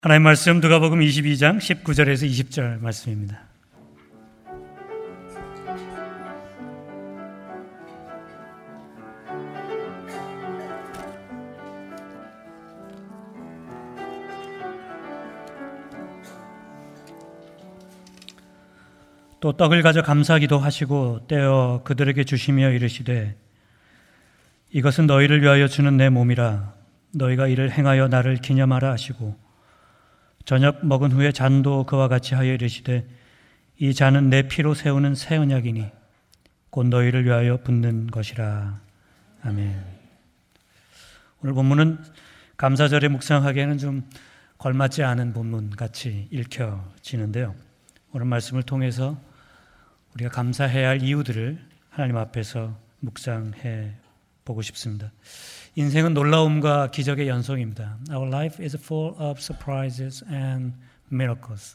하나님 말씀 누가복음 22장 19절에서 20절 말씀입니다. 또 떡을 가져 감사기도 하시고 떼어 그들에게 주시며 이르시되 이것은 너희를 위하여 주는 내 몸이라 너희가 이를 행하여 나를 기념하라 하시고 저녁 먹은 후에 잔도 그와 같이 하여 이르시되 이 잔은 내 피로 세우는 새 언약이니 곧 너희를 위하여 붓는 것이라. 아멘. 오늘 본문은 감사절에 묵상하기에는 좀 걸맞지 않은 본문같이 읽혀지는데요. 오늘 말씀을 통해서 우리가 감사해야 할 이유들을 하나님 앞에서 묵상해 보고 싶습니다. 인생은 놀라움과 기적의 연속입니다. Our life is full of surprises and miracles.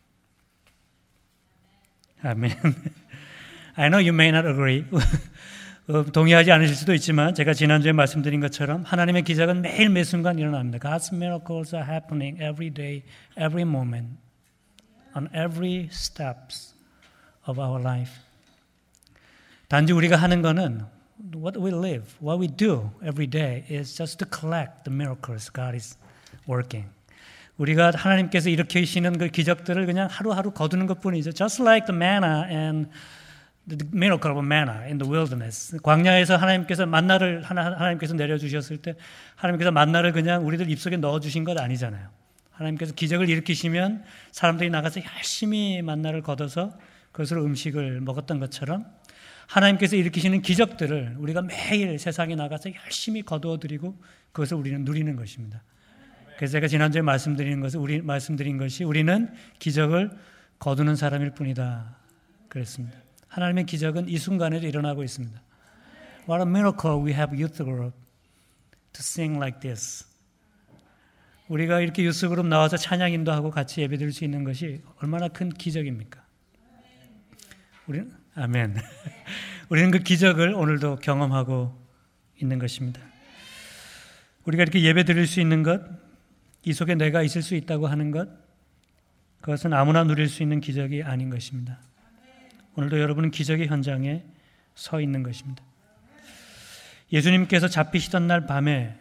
아멘. I know you may not agree. 동의하지 않으실 수도 있지만 제가 지난주에 말씀드린 것처럼 하나님의 기적은 매일 매 순간 일어납니다. God's miracles are happening every day, every moment, on every steps of our life. 단지 우리가 하는 거는 what we live, what we do every day is just to collect the miracles God is working. 우리가 하나님께서 일으키시는 그 기적들을 그냥 하루하루 거두는 것뿐이죠. Just like the manna and the miracle of manna in the wilderness. 광야에서 하나님께서 만나를 하나님께서 내려주셨을 때 하나님께서 만나를 그냥 우리들 입속에 넣어주신 것 아니잖아요. 하나님께서 기적을 일으키시면 사람들이 나가서 열심히 만나를 걷어서 그것으로 음식을 먹었던 것처럼 하나님께서 일으키시는 기적들을 우리가 매일 세상에 나가서 열심히 거두어드리고 그것을 우리는 누리는 것입니다. 그래서 제가 지난주에 말씀드린 것이 우리는 기적을 거두는 사람일 뿐이다 그랬습니다. 하나님의 기적은 이 순간에도 일어나고 있습니다. What a miracle we have youth group to sing like this. 우리가 이렇게 유스 그룹 나와서 찬양 인도하고 같이 예배드릴 수 있는 것이 얼마나 큰 기적입니까? 우리는 아멘. 우리는 그 기적을 오늘도 경험하고 있는 것입니다. 우리가 이렇게 예배드릴 수 있는 것, 이 속에 내가 있을 수 있다고 하는 것, 그것은 아무나 누릴 수 있는 기적이 아닌 것입니다. 오늘도 여러분은 기적의 현장에 서 있는 것입니다. 예수님께서 잡히시던 날 밤에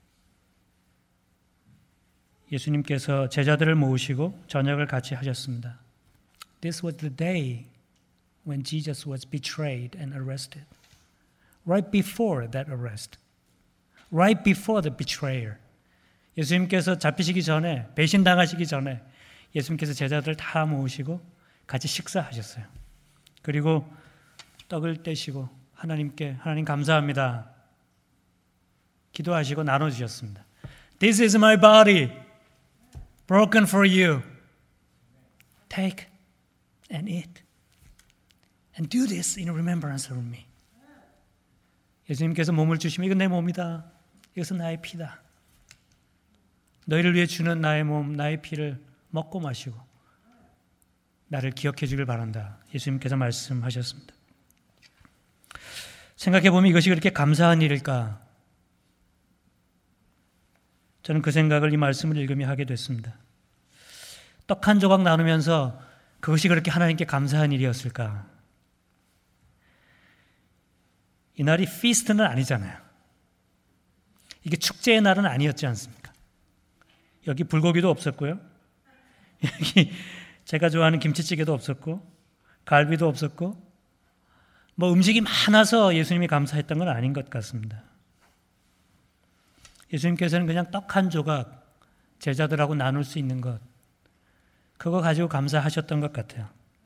예수님께서 제자들을 모으시고 저녁을 같이 하셨습니다. This was the day when Jesus was betrayed and arrested. Right before that arrest. Right before the betrayer. 예수님께서 잡히시기 전에, 배신당하시기 전에 예수님께서 제자들을 다 모으시고 같이 식사하셨어요. 그리고 떡을 떼시고 하나님 감사합니다. 기도하시고 나눠주셨습니다. This is my body broken for you. Take and eat. And do this in remembrance of me. 예수님께서 몸을 주시면 이건 내 몸이다. 이것은 나의 피다. 너희를 위해 주는 나의 몸, 나의 피를 먹고 마시고 나를 기억해 주길 바란다. 예수님께서 말씀하셨습니다. 생각해 보면 이것이 그렇게 감사한 일일까? 저는 그 생각을 이 말씀을 읽으며 하게 됐습니다. 떡 한 조각 나누면서 그것이 그렇게 하나님께 감사한 일이었을까? 이날이 피스트는 아니잖아요. 이게 축제의 날은 아니었지 않습니까? 여기 불고기도 없었고요. 여기 제가 좋아하는 김치찌개도 없었고 갈비도 없었고 뭐 음식이 많아서 예수님이 감사했던 건 아닌 것 같습니다. 예수님께서는 그냥 떡 한 조각 제자들하고 나눌 수 있는 것 그거 가지고 감사하셨던 것 같아요.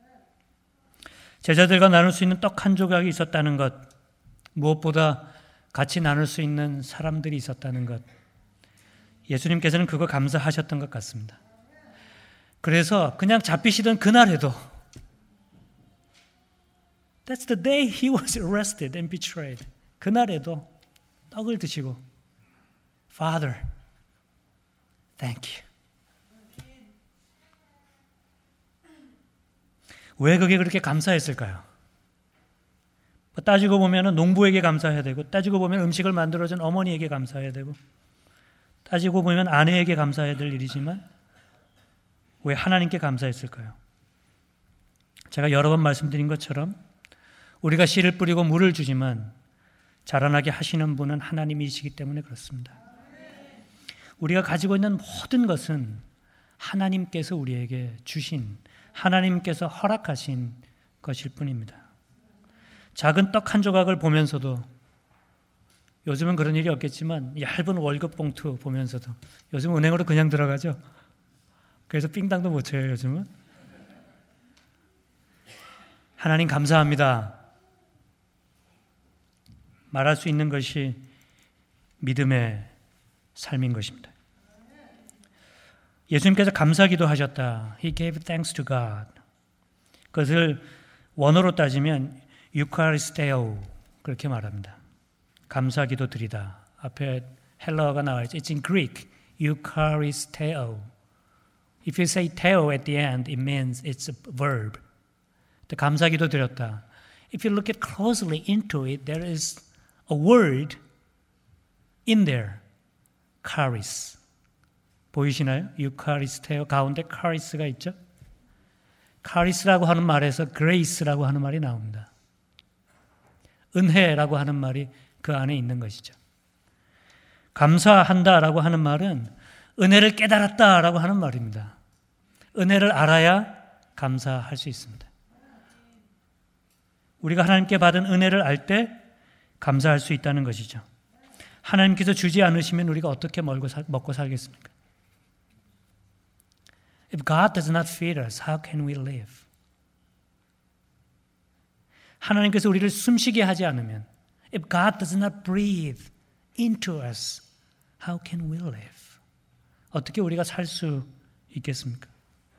제자들과 나눌 수 있는 떡 한 조각이 있었다는 것 무엇보다 같이 나눌 수 있는 사람들이 있었다는 것 예수님께서는 그거 감사하셨던 것 같습니다. 그래서 그냥 잡히시던 그날에도 That's the day he was arrested and betrayed. 그날에도 떡을 드시고 Father, thank you. 왜 그게 그렇게 감사했을까요? 따지고 보면 농부에게 감사해야 되고 따지고 보면 음식을 만들어준 어머니에게 감사해야 되고 따지고 보면 아내에게 감사해야 될 일이지만 왜 하나님께 감사했을까요? 제가 여러 번 말씀드린 것처럼 우리가 씨를 뿌리고 물을 주지만 자라나게 하시는 분은 하나님이시기 때문에 그렇습니다. 우리가 가지고 있는 모든 것은 하나님께서 우리에게 주신, 하나님께서 허락하신 것일 뿐입니다. 작은 떡 한 조각을 보면서도, 요즘은 그런 일이 없겠지만 얇은 월급 봉투 보면서도, 요즘 은행으로 그냥 들어가죠. 그래서 삥땅도 못 쳐요, 요즘은. 하나님 감사합니다 말할 수 있는 것이 믿음의 삶인 것입니다. 예수님께서 감사기도 하셨다. He gave thanks to God. 그것을 원어로 따지면 유카리스테오 그렇게 말합니다. 감사기도 드리다. 앞에 헬라어가 나와 있죠. It's in Greek. 유카리스테오. If you say teo at the end, it means it's a verb. 감사기도 드렸다. If you look it closely into it, there is a word in there. 카리스. 보이시나요? 유카리스테오 가운데 카리스가 있죠? 카리스라고 하는 말에서 그레이스라고 하는 말이 나옵니다. 은혜라고 하는 말이 그 안에 있는 것이죠. 감사한다라고 하는 말은 은혜를 깨달았다라고 하는 말입니다. 은혜를 알아야 감사할 수 있습니다. 우리가 하나님께 받은 은혜를 알 때 감사할 수 있다는 것이죠. 하나님께서 주지 않으시면 우리가 어떻게 먹고 살겠습니까? If God does not feed us, how can we live? 하나님께서 우리를 숨쉬게 하지 않으면, if God does not breathe into us, how can we live? 어떻게 우리가 살 수 있겠습니까?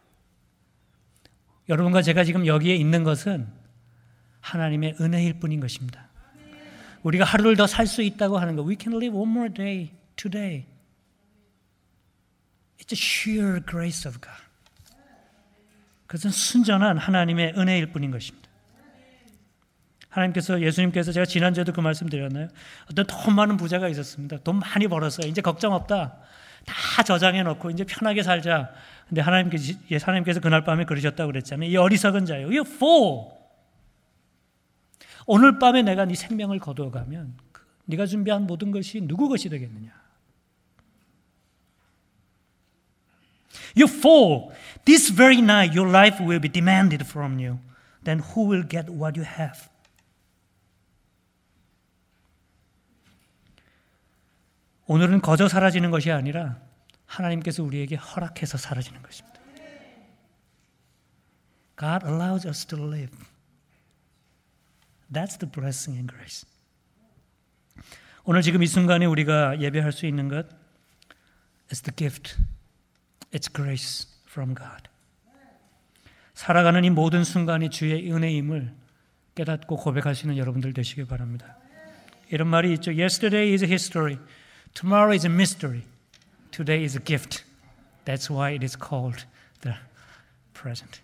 여러분과 제가 지금 여기에 있는 것은 하나님의 은혜일 뿐인 것입니다. 우리가 하루를 더 살 수 있다고 하는 것, we can live one more day today. It's a sheer grace of God. 그것은 순전한 하나님의 은혜일 뿐인 것입니다. 하나님께서, 예수님께서, 제가 지난주에도 그 말씀 드렸나요? 어떤 돈 많은 부자가 있었습니다. 돈 많이 벌었어요. 이제 걱정 없다. 다 저장해 놓고 이제 편하게 살자. 근데 하나님께서 그날 밤에 그러셨다고 그랬잖아요. 이 어리석은 자요. You fool! 오늘 밤에 내가 네 생명을 거두어가면 네가 준비한 모든 것이 누구 것이 되겠느냐? You fool! This very night your life will be demanded from you. Then who will get what you have? 오늘은 거저 사라지는 것이 아니라 하나님께서 우리에게 허락해서 사라지는 것입니다. God allows us to live. That's the blessing and grace. 오늘 지금 이 순간에 우리가 예배할 수 있는 것, it's the gift. It's grace from God. 살아가는 이 모든 순간이 주의 은혜임을 깨닫고 고백할 수 있는 여러분들 되시길 바랍니다. 이런 말이 있죠. Yesterday is a history. Tomorrow is a mystery. Today is a gift. That's why it is called the present.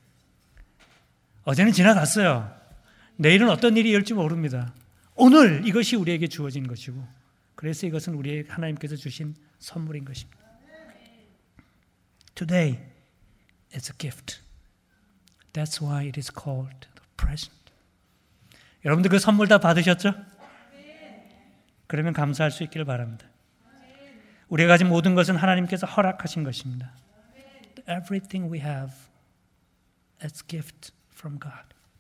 어제는 지나갔어요. 내일은 어떤 일이 일지 모릅니다. 오늘 이것이 우리에게 주어진 것이고, 그래서 이것은 우리에게 하나님께서 주신 선물인 것입니다. Today is a gift. That's why it is called the present. 여러분들 그 선물 다 받으셨죠? 그러면 감사할 수 있기를 바랍니다. 우리가 가진 모든 것은 하나님께서 허락하신 것입니다. Everything we have is gift from God.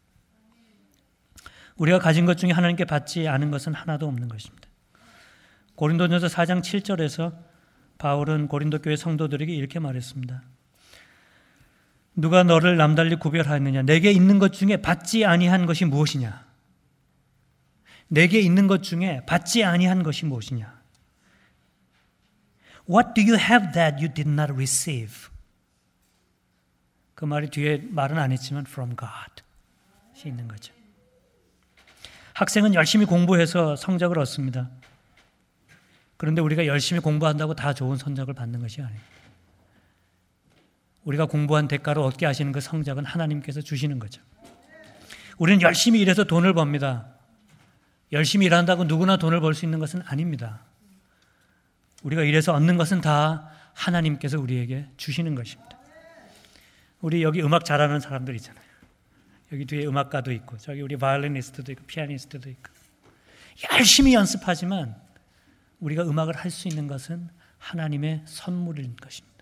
우리가 가진 것 중에 하나님께 받지 않은 것은 하나도 없는 것입니다. 고린도전서 4장 7절에서 바울은 고린도 교회 성도들에게 이렇게 말했습니다. 누가 너를 남달리 구별하였느냐? 내게 있는 것 중에 받지 아니한 것이 무엇이냐? 내게 있는 것 중에 받지 아니한 것이 무엇이냐? What do you have that you did not receive? 그 말이 뒤에 말은 안 했지만 from God이 있는 거죠. 학생은 열심히 공부해서 성적을 얻습니다. 그런데 우리가 열심히 공부한다고 다 좋은 성적을 받는 것이 아닙니다. 우리가 공부한 대가로 얻게 하시는 그 성적은 하나님께서 주시는 거죠. 우리는 열심히 일해서 돈을 법니다. 열심히 일한다고 누구나 돈을 벌 수 있는 것은 아닙니다. 우리가 일해서 얻는 것은 다 하나님께서 우리에게 주시는 것입니다. 우리 여기 음악 잘하는 사람들 있잖아요. 여기 뒤에 음악가도 있고 저기 우리 바이올리니스트도 있고 피아니스트도 있고 열심히 연습하지만 우리가 음악을 할 수 있는 것은 하나님의 선물인 것입니다.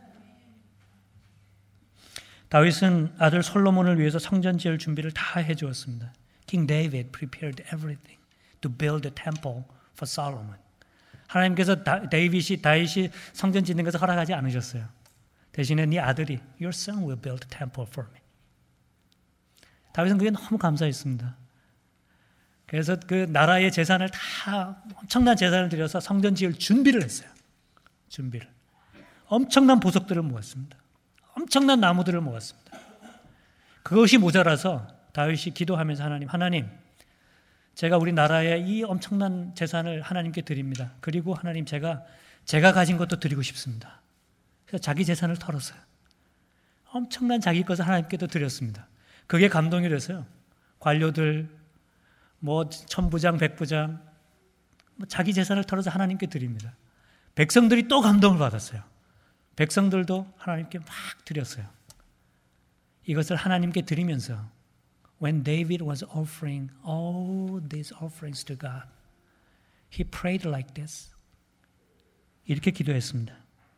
다윗은 아들 솔로몬을 위해서 성전 지을 준비를 다 해주었습니다. King David prepared everything to build a temple for Solomon. 하나님께서 다윗이 성전 짓는 것을 허락하지 않으셨어요. 대신에 네 아들이 Your son will build a temple for me. 다윗은 그게 너무 감사했습니다. 그래서 그 나라의 재산을 다 엄청난 재산을 들여서 성전 지을 준비를 했어요. 준비를. 엄청난 보석들을 모았습니다. 엄청난 나무들을 모았습니다. 그것이 모자라서 다윗이 기도하면서 하나님, 제가 우리 나라의 이 엄청난 재산을 하나님께 드립니다. 그리고 하나님 제가 가진 것도 드리고 싶습니다. 그래서 자기 재산을 털었어요. 엄청난 자기 것을 하나님께도 드렸습니다. 그게 감동이 돼서요. 관료들, 천부장, 백부장, 자기 재산을 털어서 하나님께 드립니다. 백성들이 또 감동을 받았어요. 백성들도 하나님께 막 드렸어요. 이것을 하나님께 드리면서 When David was offering all these offerings to God, he prayed like this. 이렇게 기도했습니다.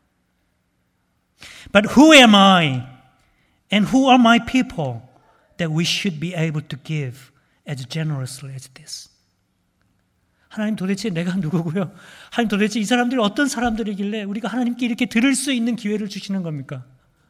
But who am I and who are my people that we should be able to give as generously as this? 하나님 도대체 내가 누구고요? 하나님 도대체 이 사람들이 어떤 사람들이길래 우리가 하나님께 이렇게 드릴 수 있는 기회를 주시는 겁니까?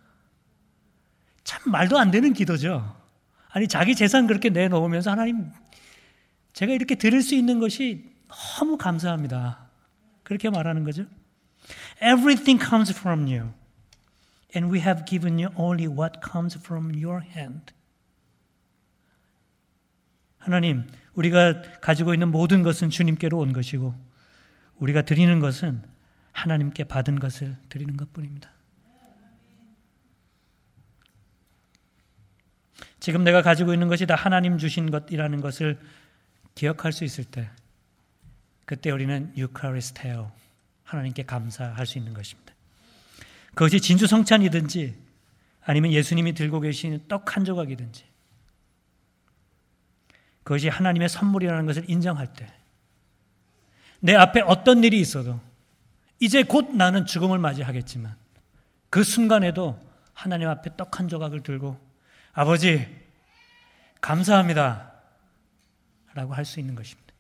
참 말도 안 되는 기도죠. 아니 자기 재산 그렇게 내놓으면서 하나님 제가 이렇게 드릴 수 있는 것이 너무 감사합니다. 그렇게 말하는 거죠. Everything comes from you and we have given you only what comes from your hand. 하나님, 우리가 가지고 있는 모든 것은 주님께로 온 것이고 우리가 드리는 것은 하나님께 받은 것을 드리는 것뿐입니다. 지금 내가 가지고 있는 것이 다 하나님 주신 것이라는 것을 기억할 수 있을 때 그때 우리는 유카리스테오, 하나님께 감사할 수 있는 것입니다. 그것이 진주성찬이든지 아니면 예수님이 들고 계신 떡 한 조각이든지 그것이 하나님의 선물이라는 것을 인정할 때 내 앞에 어떤 일이 있어도 이제 곧 나는 죽음을 맞이하겠지만 그 순간에도 하나님 앞에 떡 한 조각을 들고 아버지 감사합니다 라고 할 수 있는 것입니다.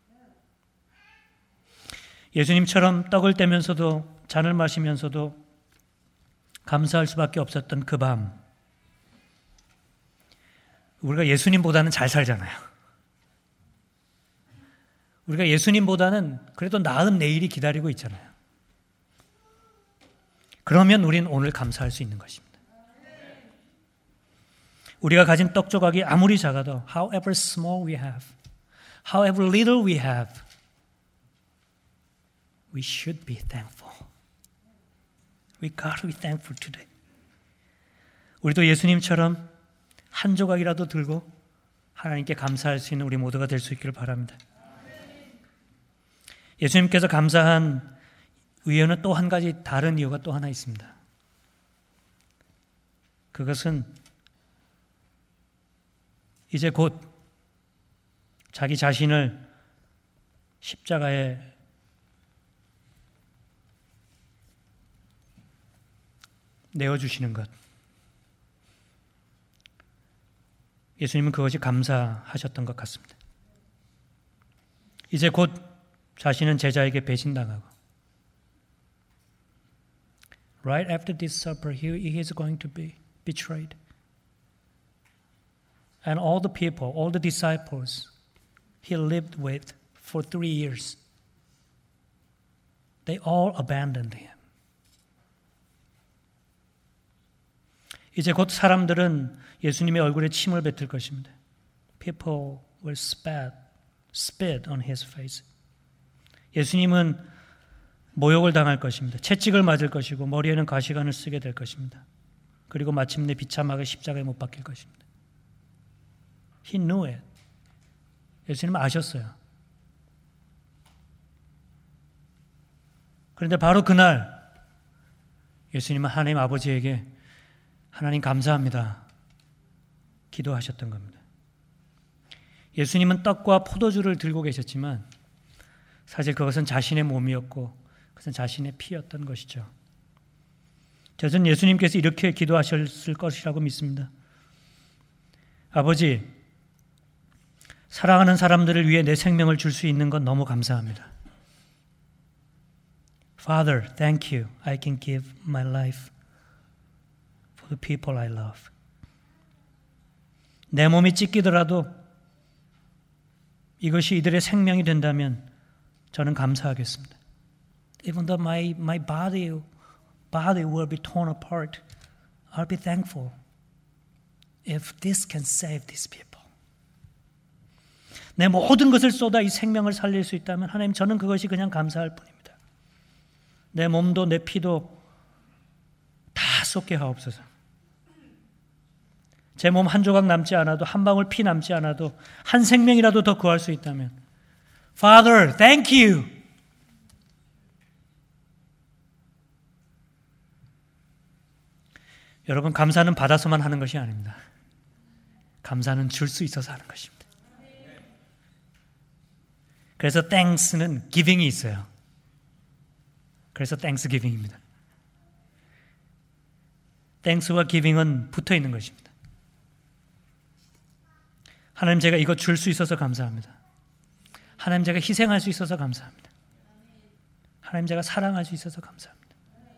예수님처럼 떡을 떼면서도 잔을 마시면서도 감사할 수밖에 없었던 그 밤 우리가 예수님보다는 잘 살잖아요. 우리가 예수님보다는 그래도 나은 내일이 기다리고 있잖아요. 그러면 우리는 오늘 감사할 수 있는 것입니다. 우리가 가진 떡 조각이 아무리 작아도 however small we have, however little we have, we should be thankful. We got to be thankful today. 우리도 예수님처럼 한 조각이라도 들고 하나님께 감사할 수 있는 우리 모두가 될 수 있기를 바랍니다. 예수님께서 감사한 이유는 또 한 가지 다른 이유가 또 하나 있습니다. 그것은 이제 곧 자기 자신을 십자가에 내어주시는 것. 예수님은 그것이 감사하셨던 것 같습니다. 이제 곧 자신은 제자에게 배신당하고 Right after this supper, he is going to be betrayed. And all the people, all the disciples he lived with for 3 years, they all abandoned him. 이제 곧 사람들은 예수님의 얼굴에 침을 뱉을 것입니다. People will spit on his face. 예수님은 모욕을 당할 것입니다. 채찍을 맞을 것이고 머리에는 가시관을 쓰게 될 것입니다. 그리고 마침내 비참하게 십자가에 못 박힐 것입니다. He knew it. 예수님은 아셨어요. 그런데 바로 그날 예수님은 하나님 아버지에게 하나님 감사합니다. 기도하셨던 겁니다. 예수님은 떡과 포도주를 들고 계셨지만 사실 그것은 자신의 몸이었고 그것은 자신의 피였던 것이죠. 저는 예수님께서 이렇게 기도하셨을 것이라고 믿습니다. 아버지, 사랑하는 사람들을 위해 내 생명을 줄 수 있는 건 너무 감사합니다. Father, thank you. I can give my life for the people I love. 내 몸이 찢기더라도 이것이 이들의 생명이 된다면 저는 감사하겠습니다. Even though my body will be torn apart, I'll be thankful if this can save these people. 내 모든 것을 쏟아 이 생명을 살릴 수 있다면 하나님 저는 그것이 그냥 감사할 뿐입니다. 내 몸도 내 피도 다 쏟게 하옵소서. 제 몸 한 조각 남지 않아도 한 방울 피 남지 않아도 한 생명이라도 더 구할 수 있다면 Father, thank you. 여러분 감사는 받아서만 하는 것이 아닙니다. 감사는 줄 수 있어서 하는 것입니다. 그래서 thanks는 giving이 있어요. 그래서 thanksgiving입니다. thanks와 giving은 붙어 있는 것입니다. 하나님 제가 이거 줄 수 있어서 감사합니다. 하나님 제가 희생할 수 있어서 감사합니다. 하나님 제가 사랑할 수 있어서 감사합니다.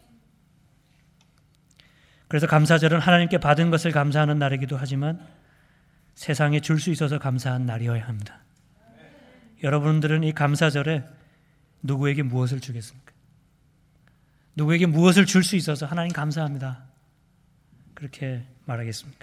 그래서 감사절은 하나님께 받은 것을 감사하는 날이기도 하지만 세상에 줄 수 있어서 감사한 날이어야 합니다. 여러분들은 이 감사절에 누구에게 무엇을 주겠습니까? 누구에게 무엇을 줄 수 있어서 하나님 감사합니다. 그렇게 말하겠습니까?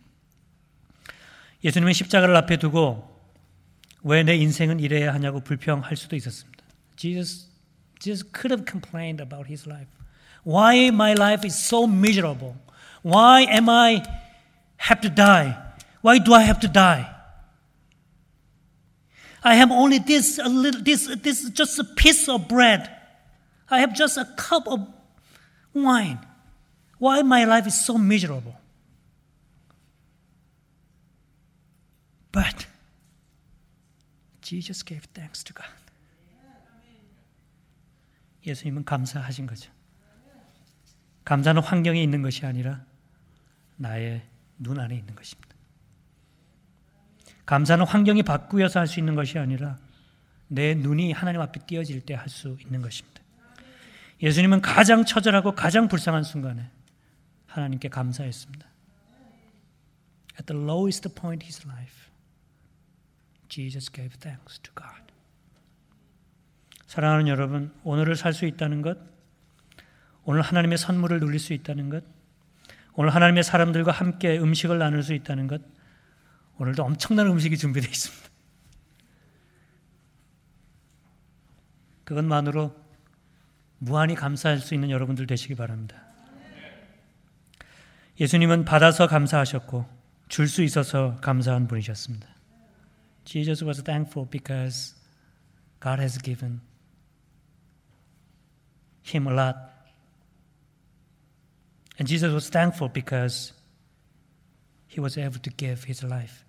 예수님은 십자가를 앞에 두고 왜 내 인생은 이래야 하냐고 불평할 수도 있었습니다. Jesus could have complained about his life. Why my life is so miserable? Why am I have to die? Why do I have to die? I have only this just a piece of bread. I have just a cup of wine. Why my life is so miserable? But Jesus gave thanks to God. 예수님은 감사하신 거죠. 감사는 환경에 있는 것이 아니라 나의 눈 안에 있는 것입니다. 감사는 환경이 바꾸어서 할 수 있는 것이 아니라 내 눈이 하나님 앞에 띄어질 때 할 수 있는 것입니다. 예수님은 가장 처절하고 가장 불쌍한 순간에 하나님께 감사했습니다. At the lowest point in his life, Jesus gave thanks to God. 사랑하는 여러분, 오늘을 살 수 있다는 것, 오늘 하나님의 선물을 누릴 수 있다는 것, 오늘 하나님의 사람들과 함께 음식을 나눌 수 있다는 것, 오늘도 엄청난 음식이 준비되어 있습니다. 그것만으로 무한히 감사할 수 있는 여러분들 되시기 바랍니다. 예수님은 받아서 감사하셨고 줄 수 있어서 감사한 분이셨습니다. Jesus was thankful because God has given him a lot. And Jesus was thankful because he was able to give his life.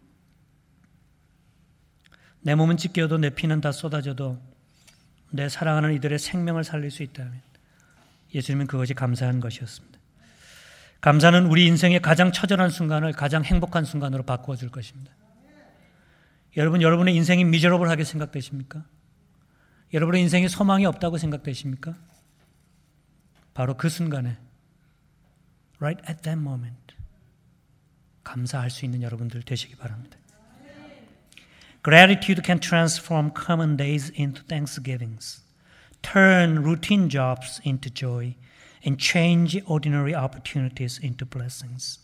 내 몸은 찢겨도 내 피는 다 쏟아져도 내 사랑하는 이들의 생명을 살릴 수 있다면 예수님은 그것이 감사한 것이었습니다. 감사는 우리 인생의 가장 처절한 순간을 가장 행복한 순간으로 바꾸어 줄 것입니다. 여러분, 여러분의 인생이 미저러블하게 생각되십니까? 여러분의 인생에 소망이 없다고 생각되십니까? 바로 그 순간에 right at that moment 감사할 수 있는 여러분들 되시기 바랍니다. Gratitude can transform common days into thanksgivings, turn routine jobs into joy, and change ordinary opportunities into blessings.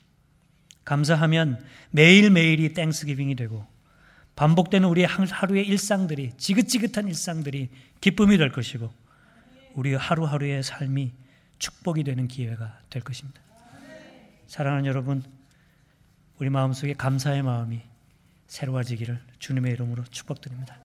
감사하면 매일매일이 땡스기빙이 되고 반복되는 우리의 하루의 일상들이 지긋지긋한 일상들이 기쁨이 될 것이고 우리의 하루하루의 삶이 축복이 되는 기회가 될 것입니다. 사랑하는 여러분, 우리 마음속에 감사의 마음이 새로워지기를 주님의 이름으로 축복드립니다.